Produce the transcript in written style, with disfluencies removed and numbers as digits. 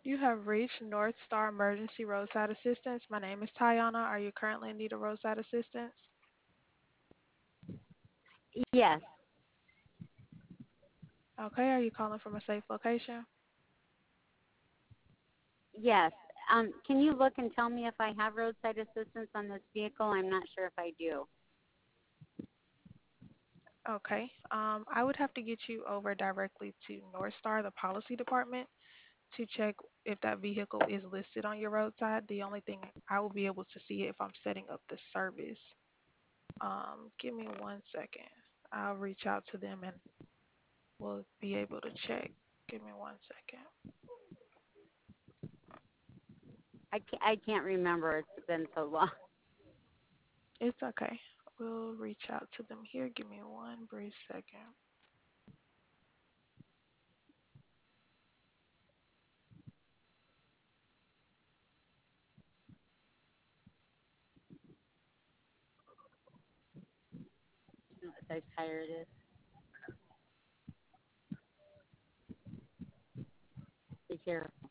You have reached North Star Emergency Roadside Assistance. My name is Tayana. Are you currently in need of roadside assistance? Yes, Okay, are you calling from a safe location? yes. Can you look and tell me if I have roadside assistance on this vehicle? I'm not sure if I do. Okay. I would have to get you over directly to North Star, the policy department, to check if that vehicle is listed on your roadside. The only thing I will be able to see if I'm setting up the service. Give me 1 second. I'll reach out to them and we'll be able to check. Give me 1 second. I can't remember. It's been so long. It's okay. We'll reach out to them here. Give me one brief second. You know what size tire it is? Be careful.